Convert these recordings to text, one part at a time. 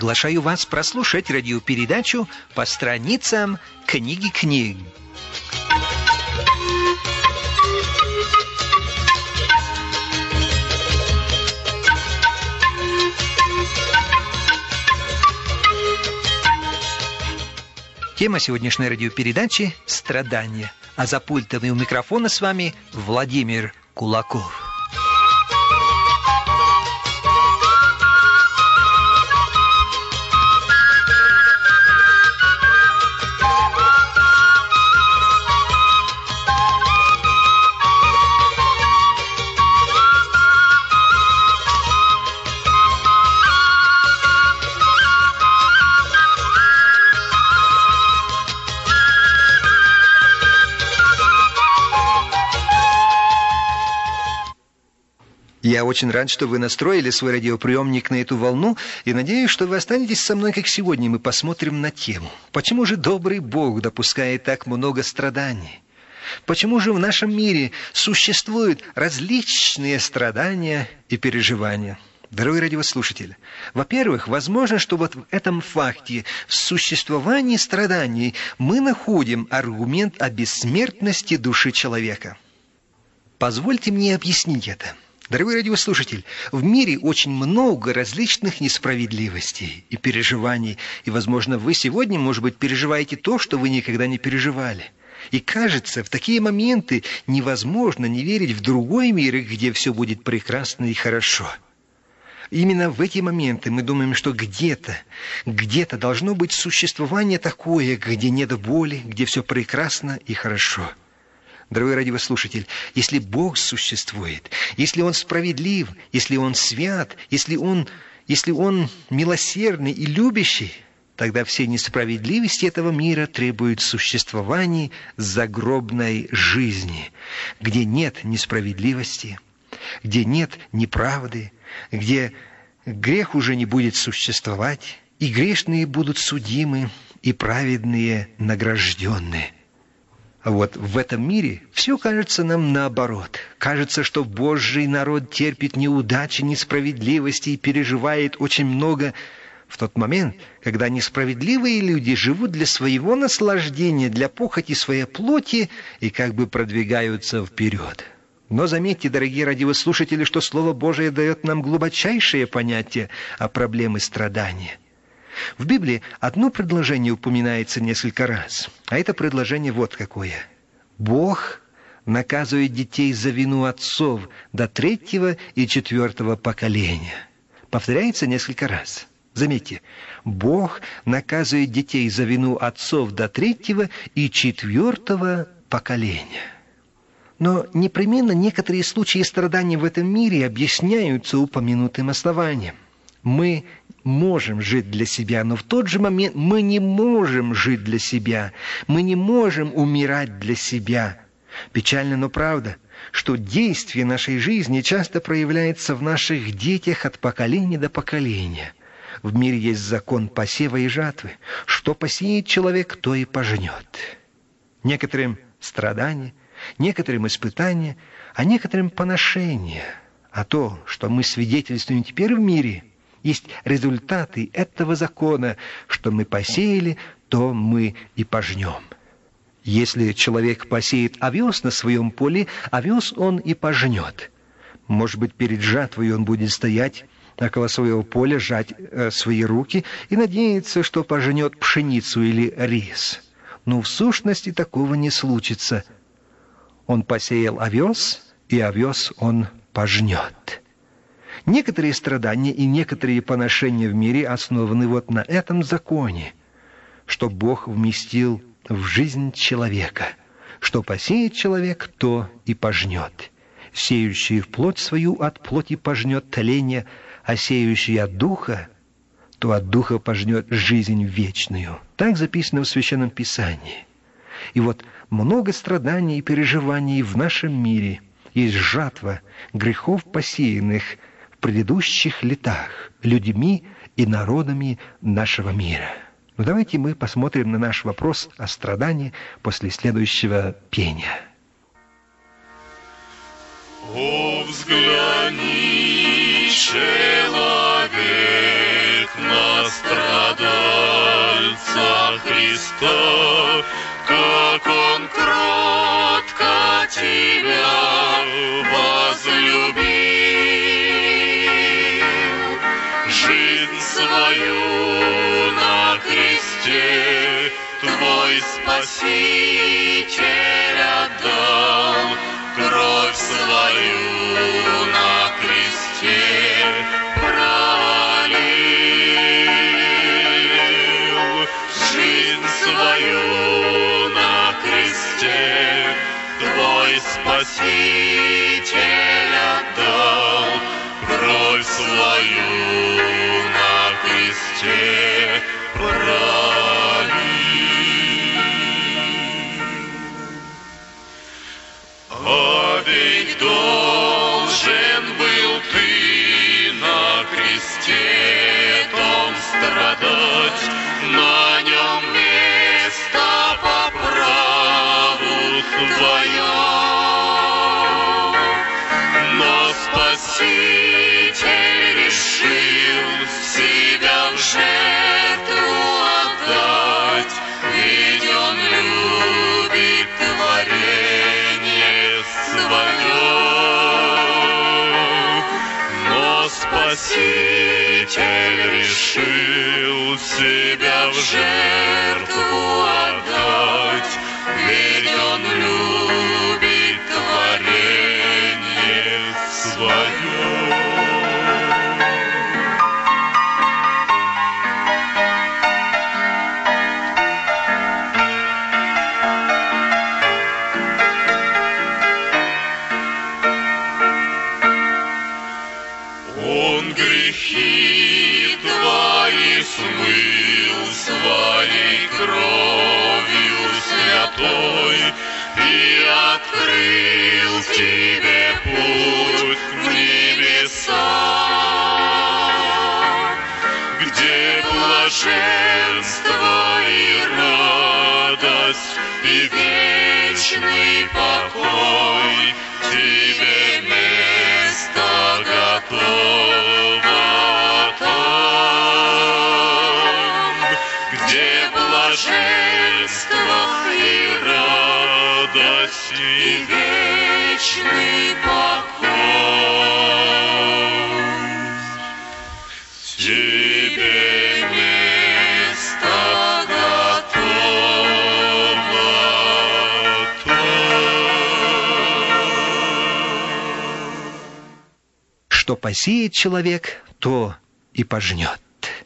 Приглашаю вас прослушать радиопередачу «По страницам книги книг». Тема сегодняшней радиопередачи – «Страдания». А за пультом и у микрофона с вами Владимир Кулаков. Я очень рад, что вы настроили свой радиоприемник на эту волну, и надеюсь, что вы останетесь со мной, как сегодня мы посмотрим на тему. Почему же добрый Бог допускает так много страданий? Почему же в нашем мире существуют различные страдания и переживания? Дорогой радиослушатель, во-первых, возможно, что вот в этом факте, в существовании страданий, мы находим аргумент о бессмертности души человека. Позвольте мне объяснить это. Дорогой радиослушатель, в мире очень много различных несправедливостей и переживаний, и, возможно, вы сегодня, может быть, переживаете то, что вы никогда не переживали. И кажется, в такие моменты невозможно не верить в другой мир, где все будет прекрасно и хорошо. Именно в эти моменты мы думаем, что где-то должно быть существование такое, где нет боли, где все прекрасно и хорошо. Дорогой радиослушатель, если Бог существует, если Он справедлив, если Он свят, если Он милосердный и любящий, тогда все несправедливости этого мира требуют существования загробной жизни, где нет несправедливости, где нет неправды, где грех уже не будет существовать, и грешные будут судимы, и праведные награжденные. А вот в этом мире все кажется нам наоборот. Кажется, что Божий народ терпит неудачи, несправедливости и переживает очень много в тот момент, когда несправедливые люди живут для своего наслаждения, для похоти своей плоти и как бы продвигаются вперед. Но заметьте, дорогие радиослушатели, что Слово Божие дает нам глубочайшее понятие о проблеме страдания. В Библии одно предложение упоминается несколько раз, а это предложение вот какое. Бог наказывает детей за вину отцов до 3-го и 4-го поколения. Повторяется несколько раз. Заметьте, Бог наказывает детей за вину отцов до 3-го и 4-го поколения. Но непременно некоторые случаи страданий в этом мире объясняются упомянутым основанием. Мы можем жить для себя, но в тот же момент мы не можем жить для себя. Мы не можем умирать для себя. Печально, но правда, что действие нашей жизни часто проявляется в наших детях от поколения до поколения. В мире есть закон посева и жатвы. Что посеет человек, то и пожнет. Некоторым страдания, некоторым испытания, а некоторым поношения. А то, что мы свидетельствуем теперь в мире, есть результаты этого закона, что мы посеяли, то мы и пожнем. Если человек посеет овес на своем поле, овес он и пожнет. Может быть, перед жатвой он будет стоять около своего поля, сжать свои руки и надеяться, что пожнет пшеницу или рис. Но в сущности такого не случится. Он посеял овес, и овес он пожнет. Некоторые страдания и некоторые поношения в мире основаны вот на этом законе, что Бог вместил в жизнь человека. Что посеет человек, то и пожнет. Сеющий в плоть свою от плоти пожнет тление, а сеющий от духа, то от духа пожнет жизнь вечную. Так записано в Священном Писании. И вот много страданий и переживаний в нашем мире. Есть жатва грехов, посеянных в предыдущих летах людьми и народами нашего мира. Но давайте мы посмотрим на наш вопрос о страдании после следующего пения. О, взгляни, человек, на страдания страдальца Христа, как Он кротко тебя возлюбил, жизнь свою на кресте Твой Спаситель отдал, кровь свою на кресте пролил, жизнь свою на кресте Твой Спаситель отдал, кровь свою на кресте пролил. А ведь должен был ты на кресте том страдать, на нем место по праву твоем. Но Спаситель решил себя в жертву отдать, ведь Он любит творение свое. Но Спаситель решил себя в жертву отдать, ведь Он любит творение свое. Он грехи твои смыл своей кровью святой и открыл тебе путь в небеса, где блаженство и радость и вечный покой, тебе место готово там, где блаженство и радость и вечный покой. Тебе место готово там. Что посеет человек, то и пожнет.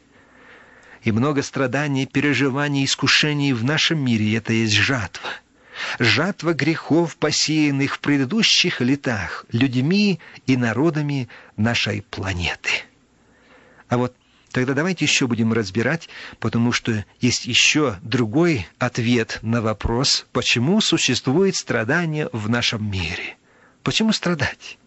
И много страданий, переживаний, искушений в нашем мире — это есть жатва. Жатва грехов, посеянных в предыдущих летах людьми и народами нашей планеты. А вот тогда давайте еще будем разбирать, потому что есть еще другой ответ на вопрос, почему существует страдание в нашем мире. Почему страдать?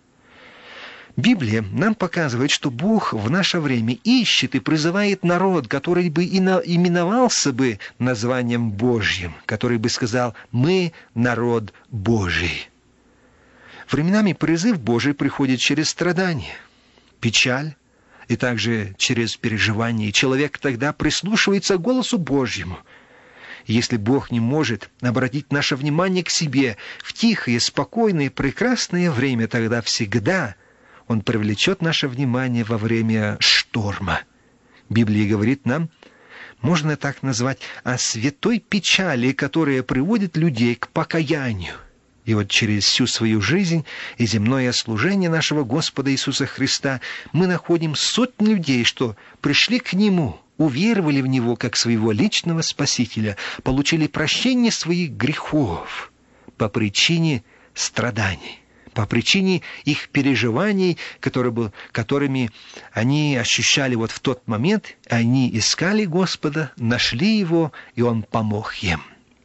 Библия нам показывает, что Бог в наше время ищет и призывает народ, который бы именовался бы названием Божьим, который бы сказал: «Мы народ Божий». Временами призыв Божий приходит через страдания, печаль и также через переживания. И человек тогда прислушивается к голосу Божьему. Если Бог не может обратить наше внимание к себе в тихое, спокойное, прекрасное время, тогда всегда Он привлечет наше внимание во время шторма. Библия говорит нам, можно так назвать, о святой печали, которая приводит людей к покаянию. И вот через всю свою жизнь и земное служение нашего Господа Иисуса Христа мы находим сотни людей, что пришли к Нему, уверовали в Него как своего личного Спасителя, получили прощение своих грехов по причине страданий, по причине их переживаний, которыми они ощущали вот в тот момент. Они искали Господа, нашли Его, и Он помог им.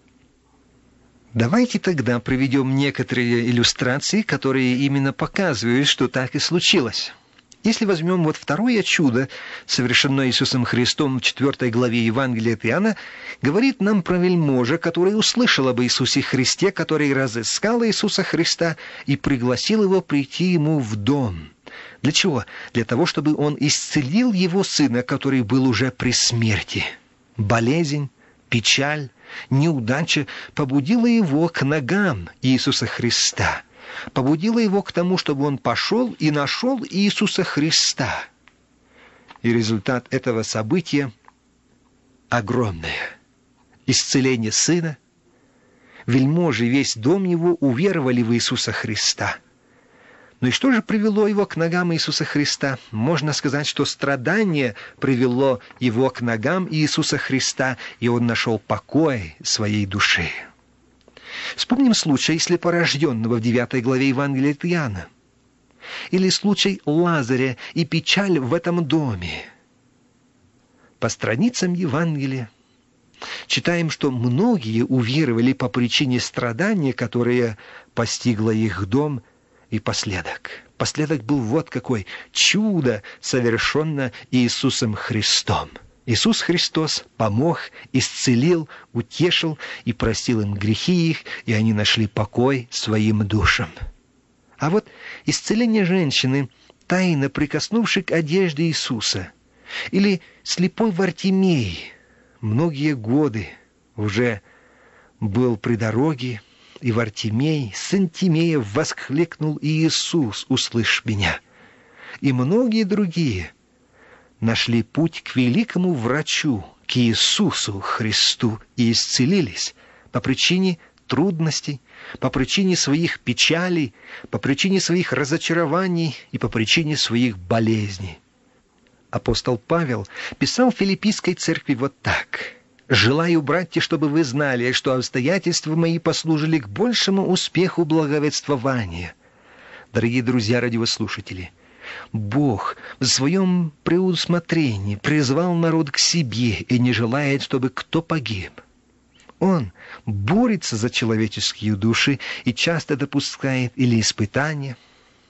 Давайте тогда приведем некоторые иллюстрации, которые именно показывают, что так и случилось. Если возьмем вот второе чудо, совершенное Иисусом Христом в 4 главе Евангелия от Иоанна, говорит нам про вельможа, который услышал об Иисусе Христе, который разыскал Иисуса Христа и пригласил его прийти ему в дом. Для чего? Для того, чтобы он исцелил его сына, который был уже при смерти. Болезнь, печаль, неудача побудила его к ногам Иисуса Христа. Побудила его к тому, чтобы он пошел и нашел Иисуса Христа. И результат этого события огромное. Исцеление сына. Вельможи, весь дом его уверовали в Иисуса Христа. Ну и что же привело его к ногам Иисуса Христа? Можно сказать, что страдание привело его к ногам Иисуса Христа, и он нашел покой своей души. Вспомним случай слепорожденного в 9 главе Евангелия от Иоанна. Или случай Лазаря и печаль в этом доме. По страницам Евангелия читаем, что многие уверовали по причине страдания, которое постигло их дом, и последок. Последок был вот какой: чудо, совершенно Иисусом Христом. Иисус Христос помог, исцелил, утешил и простил им грехи их, и они нашли покой своим душам. А вот исцеление женщины, тайно прикоснувшей к одежде Иисуса, или слепой Вартимей, многие годы уже был при дороге, и Вартимей, сын Тимея, воскликнул: «Иисус, услышь меня!» И многие другие нашли путь к великому врачу, к Иисусу Христу, и исцелились по причине трудностей, по причине своих печалей, по причине своих разочарований и по причине своих болезней. Апостол Павел писал Филиппийской церкви вот так: «Желаю, братья, чтобы вы знали, что обстоятельства мои послужили к большему успеху благовествования». Дорогие друзья, радиослушатели, Бог в своем преусмотрении призвал народ к себе и не желает, чтобы кто погиб. Он борется за человеческие души и часто допускает или испытания,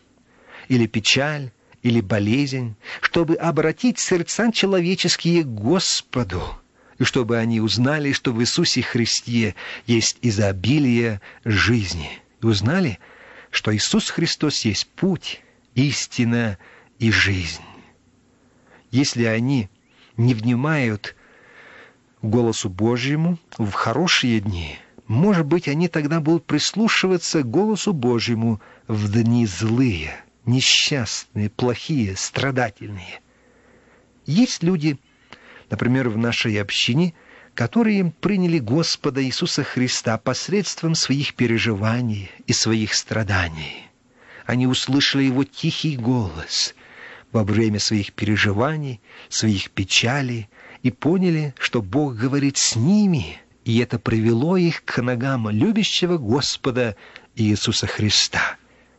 или печаль, или болезнь, чтобы обратить сердца человеческие к Господу, и чтобы они узнали, что в Иисусе Христе есть изобилие жизни. И узнали, что Иисус Христос есть путь, истина и жизнь. Если они не внимают голосу Божьему в хорошие дни, может быть, они тогда будут прислушиваться к голосу Божьему в дни злые, несчастные, плохие, страдательные. Есть люди, например, в нашей общине, которые приняли Господа Иисуса Христа посредством своих переживаний и своих страданий. Они услышали Его тихий голос во время своих переживаний, своих печалей, и поняли, что Бог говорит с ними, и это привело их к ногам любящего Господа Иисуса Христа.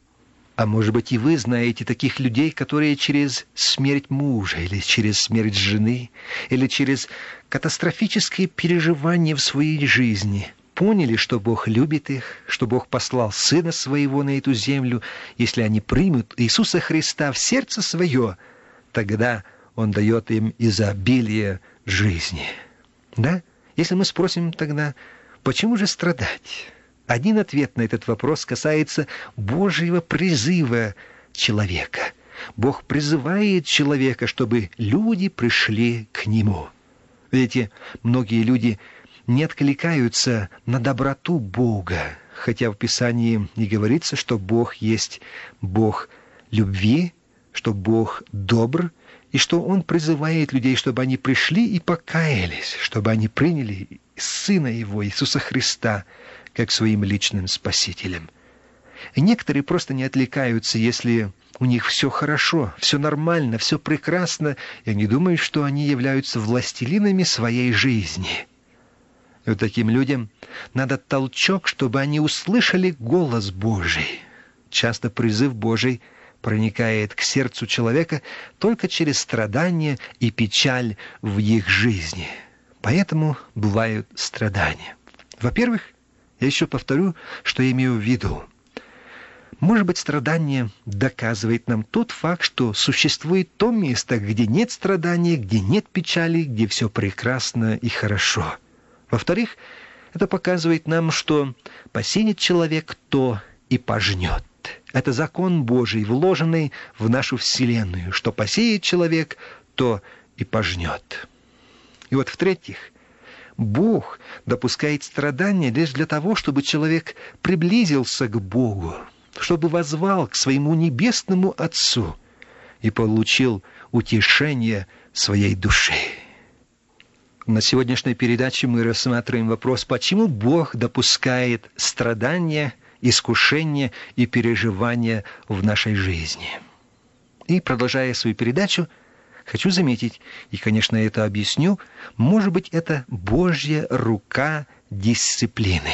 А может быть, и вы знаете таких людей, которые через смерть мужа, или через смерть жены, или через катастрофические переживания в своей жизни поняли, что Бог любит их, что Бог послал Сына Своего на эту землю. Если они примут Иисуса Христа в сердце свое, тогда Он дает им изобилие жизни. Да? Если мы спросим тогда, почему же страдать? Один ответ на этот вопрос касается Божьего призыва человека. Бог призывает человека, чтобы люди пришли к Нему. Видите, многие люди не откликаются на доброту Бога, хотя в Писании и говорится, что Бог есть Бог любви, что Бог добр, и что Он призывает людей, чтобы они пришли и покаялись, чтобы они приняли Сына Его, Иисуса Христа, как своим личным Спасителем. И некоторые просто не отвлекаются, если у них все хорошо, все нормально, все прекрасно, и они думают, что они являются властелинами своей жизни. И вот таким людям надо толчок, чтобы они услышали голос Божий. Часто призыв Божий проникает к сердцу человека только через страдания и печаль в их жизни. Поэтому бывают страдания. Во-первых, я еще повторю, что я имею в виду. Может быть, страдание доказывает нам тот факт, что существует то место, где нет страданий, где нет печали, где все прекрасно и хорошо. Во-вторых, это показывает нам, что посеет человек, то и пожнет. Это закон Божий, вложенный в нашу вселенную. Что посеет человек, то и пожнет. И вот в-третьих, Бог допускает страдания лишь для того, чтобы человек приблизился к Богу, чтобы воззвал к своему небесному Отцу и получил утешение своей души. На сегодняшней передаче мы рассматриваем вопрос, почему Бог допускает страдания, искушения и переживания в нашей жизни. И, продолжая свою передачу, хочу заметить, и, конечно, это объясню, может быть, это Божья рука дисциплины.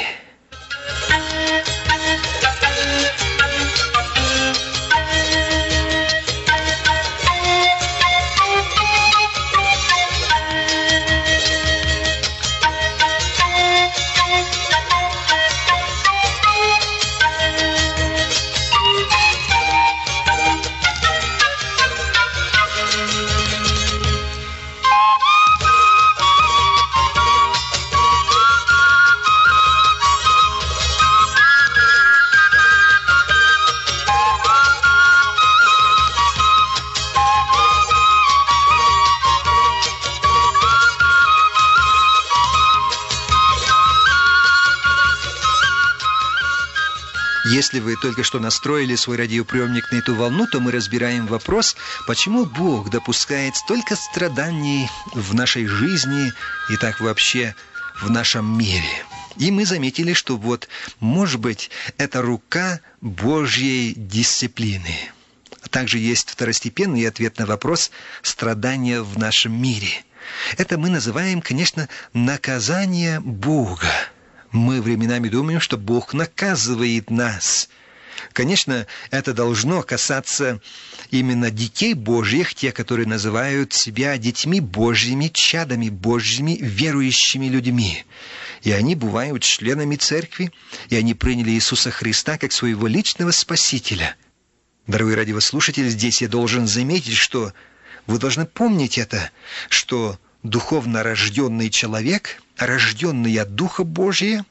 Если вы только что настроили свой радиоприемник на эту волну, то мы разбираем вопрос, почему Бог допускает столько страданий в нашей жизни и так вообще в нашем мире. И мы заметили, что вот, может быть, это рука Божьей дисциплины. А также есть второстепенный ответ на вопрос страдания в нашем мире. Это мы называем, конечно, наказание Бога. Мы временами думаем, что Бог наказывает нас. Конечно, это должно касаться именно детей Божьих, те, которые называют себя детьми Божьими, чадами Божьими, верующими людьми. И они бывают членами церкви, и они приняли Иисуса Христа как своего личного Спасителя. Дорогой радиослушатель, здесь я должен заметить, что вы должны помнить это, что духовно рожденный человек, рожденный от Духа Божия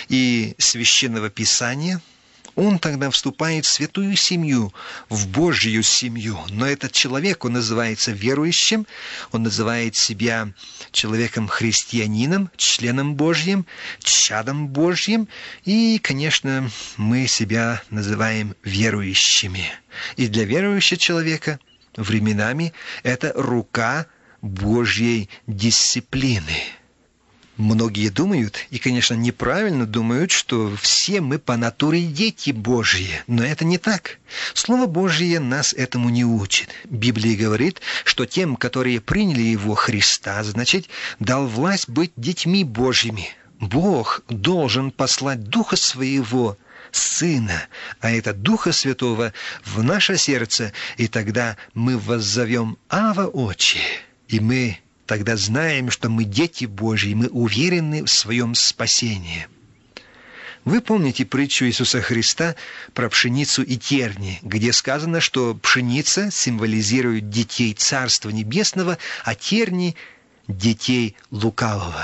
и Священного Писания, он тогда вступает в святую семью, в Божью семью. Но этот человек, он называется верующим, он называет себя человеком-христианином, членом Божьим, чадом Божьим. И, конечно, мы себя называем верующими. И для верующего человека временами это рука Божьей дисциплины. Многие думают, и, конечно, неправильно думают, что все мы по натуре дети Божьи. Но это не так. Слово Божье нас этому не учит. Библия говорит, что тем, которые приняли Его Христа, значит, дал власть быть детьми Божьими. Бог должен послать Духа Своего, Сына, а это Духа Святого в наше сердце, и тогда мы воззовем «Ава, Отче», и мы тогда знаем, что мы дети Божьи, мы уверены в своем спасении. Вы помните притчу Иисуса Христа про пшеницу и терни, где сказано, что пшеница символизирует детей Царства Небесного, а терни – детей лукавого.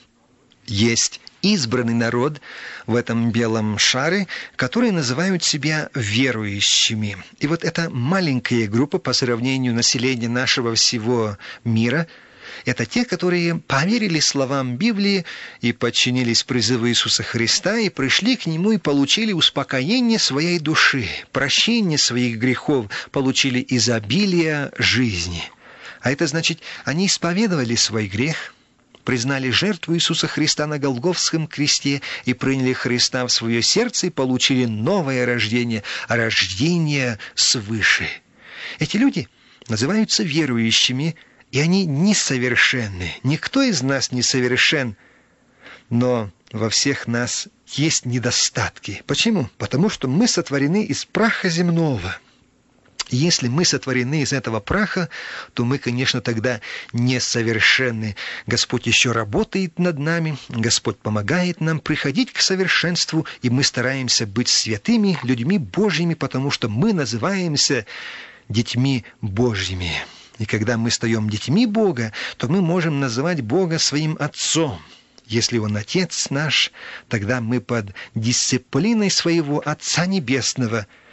Есть избранный народ в этом белом шаре, которые называют себя верующими. И вот эта маленькая группа по сравнению населения нашего всего мира – это те, которые поверили словам Библии и подчинились призыву Иисуса Христа, и пришли к Нему и получили успокоение своей души, прощение своих грехов, получили изобилие жизни. А это значит, они исповедовали свой грех, признали жертву Иисуса Христа на Голгофском кресте и приняли Христа в свое сердце и получили новое рождение, рождение свыше. Эти люди называются верующими, и они несовершенны. Никто из нас не совершен, но во всех нас есть недостатки. Почему? Потому что мы сотворены из праха земного. Если мы сотворены из этого праха, то мы, конечно, тогда несовершенны. Господь еще работает над нами, Господь помогает нам приходить к совершенству, и мы стараемся быть святыми людьми Божьими, потому что мы называемся детьми Божьими. И когда мы стаем детьми Бога, то мы можем называть Бога своим Отцом. Если Он Отец наш, тогда мы под дисциплиной своего Отца Небесного,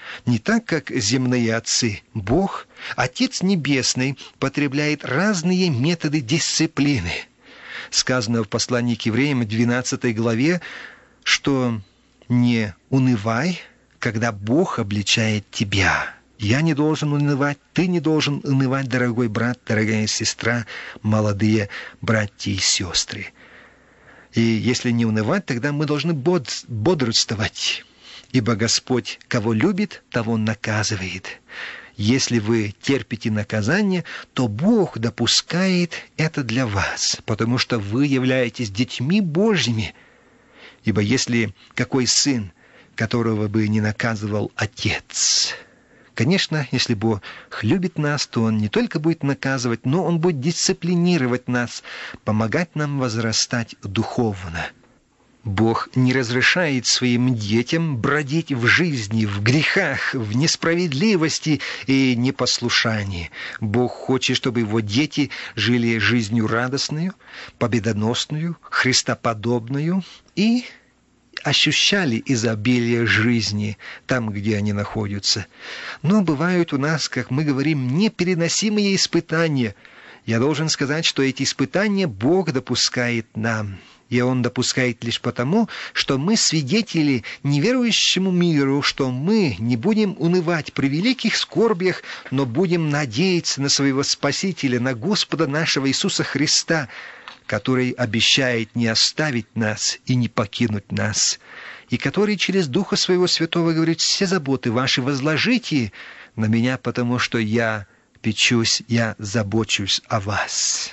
Не так, как земные отцы. Бог, Отец Небесный, потребляет разные методы дисциплины. Сказано в послании к евреям 12 главе, что не унывай, когда Бог обличает тебя. Я не должен унывать, ты не должен унывать, дорогой брат, дорогая сестра, молодые братья и сестры. И если не унывать, тогда мы должны бодрствовать. Ибо Господь, кого любит, того наказывает. Если вы терпите наказание, то Бог допускает это для вас, потому что вы являетесь детьми Божьими. Ибо если какой сын, которого бы не наказывал Отец... Конечно, если Бог любит нас, то Он не только будет наказывать, но Он будет дисциплинировать нас, помогать нам возрастать духовно. Бог не разрешает своим детям бродить в жизни, в грехах, в несправедливости и непослушании. Бог хочет, чтобы Его дети жили жизнью радостную, победоносную, христоподобную и ощущали изобилие жизни там, где они находятся. Но бывают у нас, как мы говорим, непереносимые испытания. Я должен сказать, что эти испытания Бог допускает нам. И Он допускает лишь потому, что мы свидетели неверующему миру, что мы не будем унывать при великих скорбях, но будем надеяться на своего Спасителя, на Господа нашего Иисуса Христа, который обещает не оставить нас и не покинуть нас, и который через Духа Своего Святого говорит: «Все заботы ваши возложите на меня, потому что я печусь, я забочусь о вас».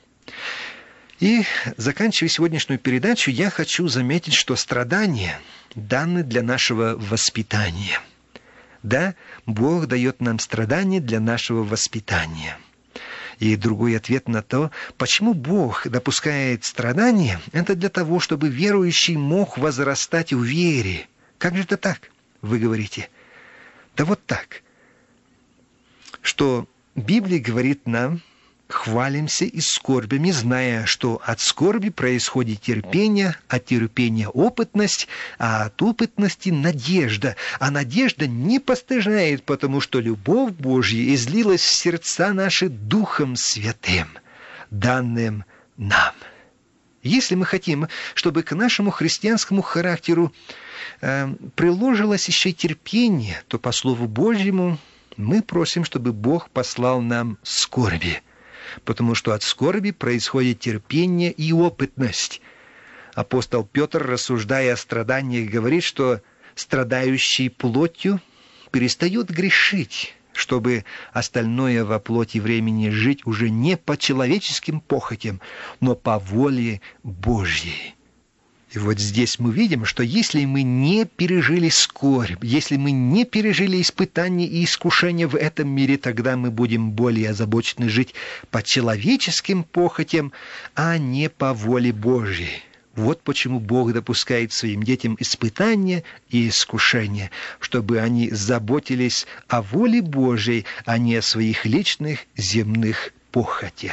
И, заканчивая сегодняшнюю передачу, я хочу заметить, что страдания даны для нашего воспитания. Да, Бог дает нам страдания для нашего воспитания. И другой ответ на то, почему Бог допускает страдания, это для того, чтобы верующий мог возрастать в вере. Как же это так, вы говорите? Да вот так, что Библия говорит нам: хвалимся и скорбями, зная, что от скорби происходит терпение, от терпения опытность, а от опытности надежда. А надежда не постыжает, потому что любовь Божья излилась в сердца наши Духом Святым, данным нам. Если мы хотим, чтобы к нашему христианскому характеру приложилось еще и терпение, то по Слову Божьему мы просим, чтобы Бог послал нам скорби. Потому что от скорби происходит терпение и опытность. Апостол Петр, рассуждая о страданиях, говорит, что страдающий плотью перестает грешить, чтобы остальное во плоти времени жить уже не по человеческим похотям, но по воле Божьей. И вот здесь мы видим, что если мы не пережили скорбь, если мы не пережили испытания и искушения в этом мире, тогда мы будем более озабочены жить по человеческим похотям, а не по воле Божьей. Вот почему Бог допускает своим детям испытания и искушения, чтобы они заботились о воле Божьей, а не о своих личных земных похотях.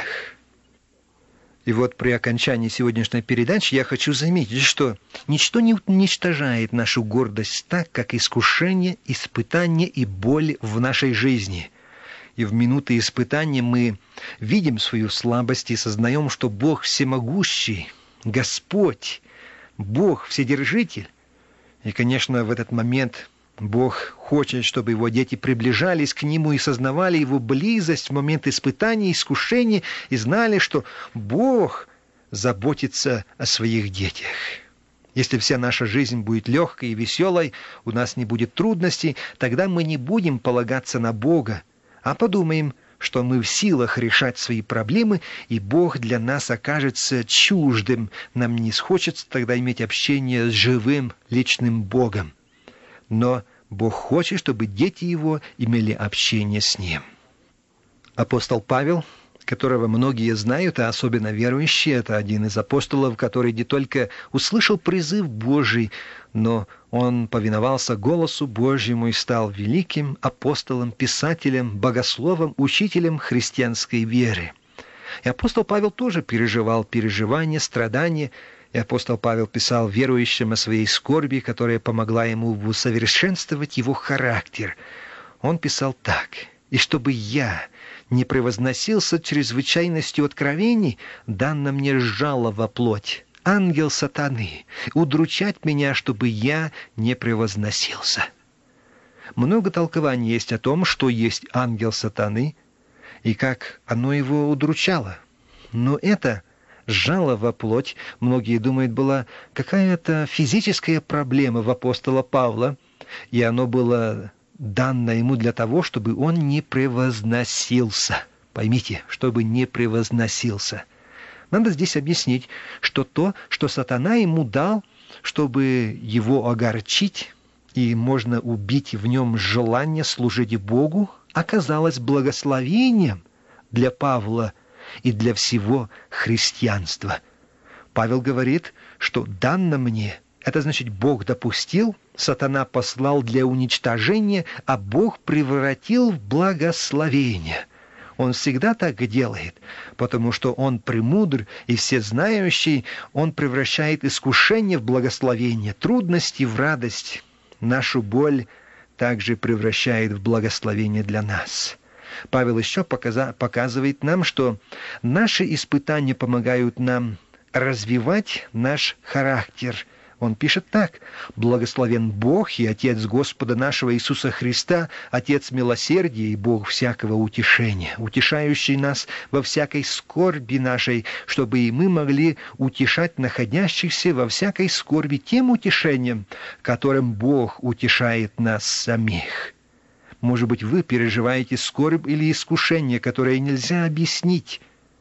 И вот при окончании сегодняшней передачи я хочу заметить, что ничто не уничтожает нашу гордость так, как искушение, испытание и боль в нашей жизни. И в минуты испытания мы видим свою слабость и сознаем, что Бог всемогущий, Господь, Бог Вседержитель. И, конечно, в этот момент Бог хочет, чтобы Его дети приближались к Нему и сознавали Его близость в момент испытаний, искушений, и знали, что Бог заботится о своих детях. Если вся наша жизнь будет легкой и веселой, у нас не будет трудностей, тогда мы не будем полагаться на Бога, а подумаем, что мы в силах решать свои проблемы, и Бог для нас окажется чуждым. Нам не хочется тогда иметь общение с живым, личным Богом. Но Бог хочет, чтобы дети Его имели общение с Ним. Апостол Павел, которого многие знают, а особенно верующие, это один из апостолов, который не только услышал призыв Божий, но он повиновался голосу Божьему и стал великим апостолом, писателем, богословом, учителем христианской веры. И апостол Павел тоже переживал переживания, страдания, И апостол Павел писал верующим о своей скорби, которая помогла ему усовершенствовать его характер. Он писал так: «И чтобы я не превозносился чрезвычайностью откровений, дано мне жало во плоть, ангел сатаны, удручать меня, чтобы я не превозносился». Много толкований есть о том, что есть ангел сатаны, и как оно его удручало. Но это жало во плоть, многие думают, была какая-то физическая проблема в апостола Павла, и оно было дано ему для того, чтобы он не превозносился. Поймите, чтобы не превозносился. Надо здесь объяснить, что то, что сатана ему дал, чтобы его огорчить, и можно убить в нем желание служить Богу, оказалось благословением для Павла и для всего христианства. Павел говорит, что «дано мне», это значит, Бог допустил, сатана послал для уничтожения, а Бог превратил в благословение. Он всегда так делает, потому что Он премудр и всезнающий, Он превращает искушение в благословение, трудности в радость. Нашу боль также превращает в благословение для нас. Павел еще показывает нам, что наши испытания помогают нам развивать наш характер. Он пишет так: «Благословен Бог и Отец Господа нашего Иисуса Христа, Отец милосердия и Бог всякого утешения, утешающий нас во всякой скорби нашей, чтобы и мы могли утешать находящихся во всякой скорби тем утешением, которым Бог утешает нас самих». Может быть, вы переживаете скорбь или искушение, которое нельзя объяснить.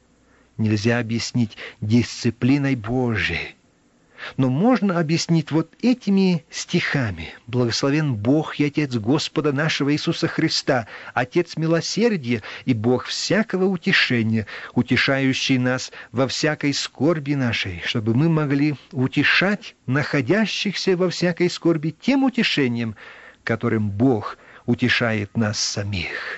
Нельзя объяснить дисциплиной Божией. Но можно объяснить вот этими стихами. «Благословен Бог и Отец Господа нашего Иисуса Христа, Отец милосердия и Бог всякого утешения, утешающий нас во всякой скорби нашей, чтобы мы могли утешать находящихся во всякой скорби тем утешением, которым Бог утешает нас самих».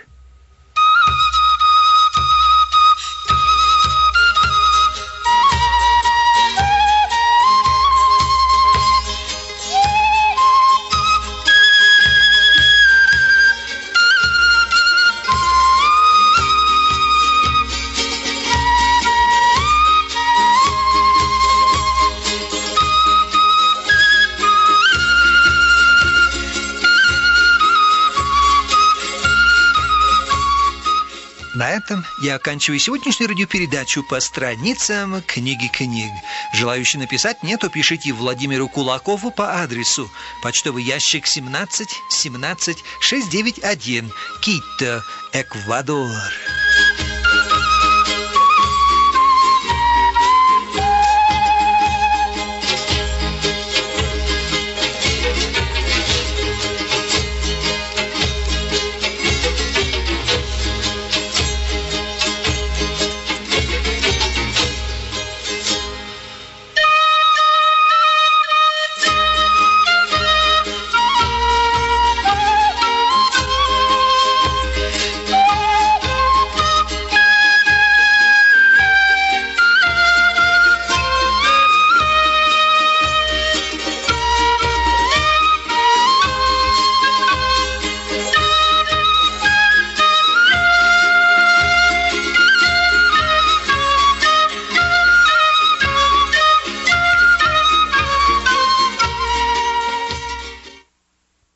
На этом я оканчиваю сегодняшнюю радиопередачу по страницам книги книг. Желающие написать мне, то пишите Владимиру Кулакову по адресу: почтовый ящик 17 17 691, Кито, Эквадор.